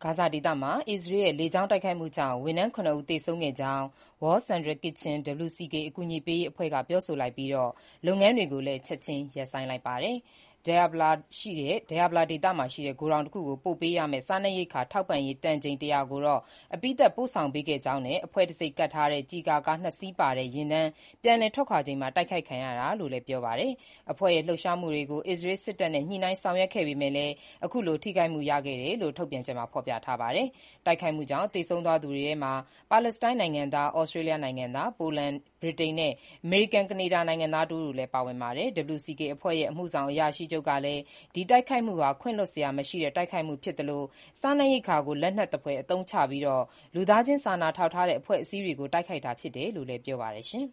ဂါဇာဒေသမှာ အစ္စရေးရဲ့ လေကြောင်းတိုက်ခိုက်မှုကြောင့် ဝန်ထမ်း ၇ ဦး သေဆုံးခဲ့ကြောင်း World Central Kitchen (WCK) အကူအညီပေးရေးအဖွဲ့က ပြောဆိုလိုက်ပြီး လုပ်ငန်းတွေကိုလည်း ချက်ခြင်းရပ်ဆိုင်းလိုက်ပါတယ်။ Deir al-Balah ဒေသမှာရှိတဲ့ ဂိုထောင်တခုကို ပို့ပေးရမယ့် စားနပ်ရိက္ခာထောက်ပံ့ရေး တန်ချိန် ၁၀၀ ကိုတော့ အပြီးသတ် ပို့ဆောင်ပေးခဲ့ကြောင်းနဲ့ အဖွဲ့တံဆိပ်ကပ်ထားတဲ့ ကျည်ကာကား ၂ စီးပါတဲ့ ယာဉ်တန်း ပြန်လည်ထွက်ခွာချိန်မှာ တိုက်ခိုက်ခံရတာလို့လည်း ပြောပါတယ်။ အဖွဲ့ရဲ့ လှုပ်ရှားမှုတွေကို အစ္စရေးစစ်တပ်နဲ့ ညှိနှိုင်းဆောင်ရွက်ခဲ့ပေမဲ့လည်း အခုလို ထိခိုက်မှုရခဲ့တယ်လို့ ထုတ်ပြန်ချက်မှာ ဖော်ပြထားပါတယ်။ တိုက်ခိုက်မှုကြောင့် သေဆုံးသွားသူတွေထဲမှာ ပါလက်စတိုင်းနိုင်ငံသား၊ ဩစတြေးလျနိုင်ငံသား၊ ပိုလန်၊ ဗြိတိန်နဲ့ အမေရိကန်-ကနေဒါနိုင်ငံသား တဦးတို့လည်း ပါဝင်ပါတယ်။ WCK အဖွဲ့ရဲ့ အမှုဆောင်အရာရှိချုပ်ကလည်း ဒီတိုက်ခိုက်မှုဟာ ခွင့်လွှတ်စရာမရှိတဲ့ တိုက်ခိုက်မှုဖြစ်သလို စားနပ်ရိက္ခာကို လက်နက်သဖွယ် အသုံးချပြီး လူသားချင်းစာနာထောက်ထားတဲ့ အဖွဲ့အစည်းတွေကို တိုက်ခိုက်တာဖြစ်တယ်လို့လည်း ပြောပါတယ်။